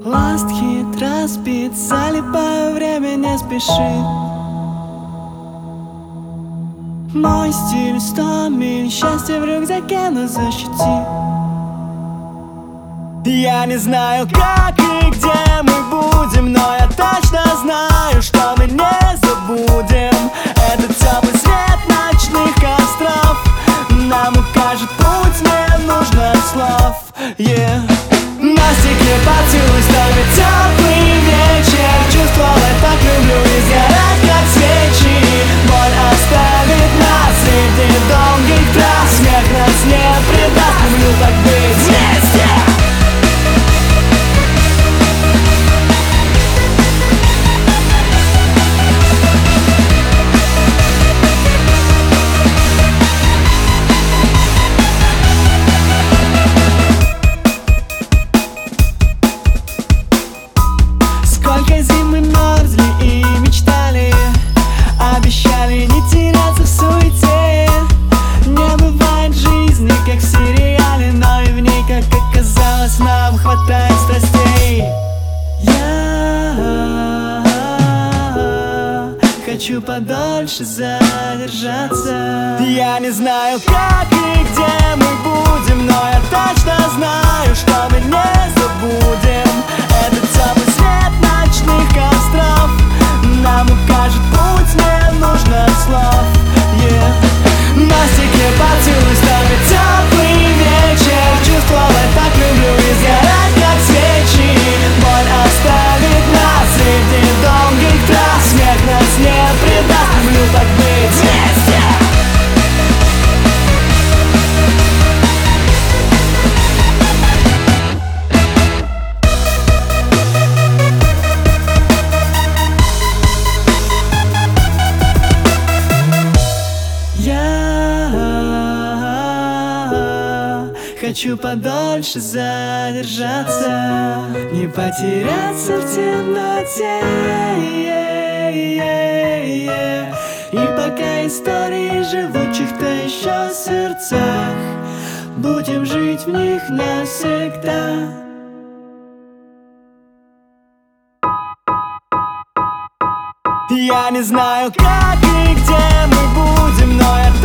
Last hit разбит, залипаю, время не спешит. Мой стиль 100 миль, счастье в рюкзаке нас защитит. Я не знаю, как и где мы будем, но я точно знаю, что мы не забудем этот теплый свет ночных костров. Нам укажет путь, не нужно слов. На стекле поцелуй, ставит теплый вечер. Чувствовать так люблю и сгорать, как свечи. Боль оставит нас среди долгих трасс. Смех нас не предаст, люблю так быть вместе. Сколько зим мы мерзли и мечтали, обещали не теряться в суете. Не бывает жизни, как в сериале, но и в ней, как оказалось, нам хватает страстей. Я хочу подольше задержаться. Я не знаю, как и где мы будем, но я точно знаю, что мы не забудем этот теплый свет ночных костров. Нам укажет путь, не нужно слов. На стекле поцелуй, ставит теплый вечер. Чувствовать так люблю и сгорать, как свечи. Боль оставит нас среди долгих трасс. Смех нас не предаст, люблю так быть вместе. Хочу подольше задержаться, не потеряться в темноте. И пока истории живучих-то еще в сердцах, будем жить в них навсегда. Я не знаю, как и где мы будем, но я